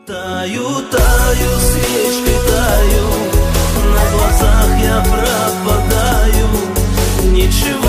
Таю, таю, свечкой таю, на глазах я пропадаю. Ничего